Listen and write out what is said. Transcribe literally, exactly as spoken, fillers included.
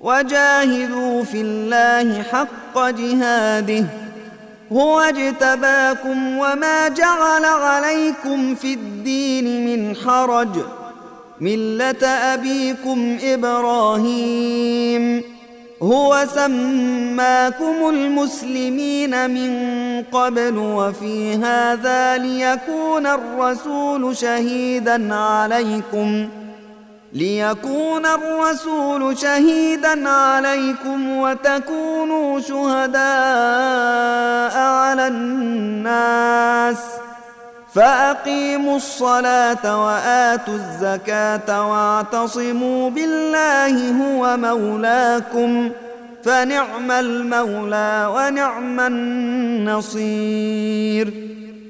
وجاهدوا في الله حق جهاده هو اجتباكم وما جعل عليكم في الدين من حرج ملة أبيكم إبراهيم هو سماكم المسلمين من قبل وفي هذا ليكون الرسول شهيدا عليكم ليكون الرسول شهيدا عليكم وتكونوا شهداء على الناس فأقيموا الصلاة وآتوا الزكاة واعتصموا بالله هو مولاكم فنعم المولى ونعم النصير.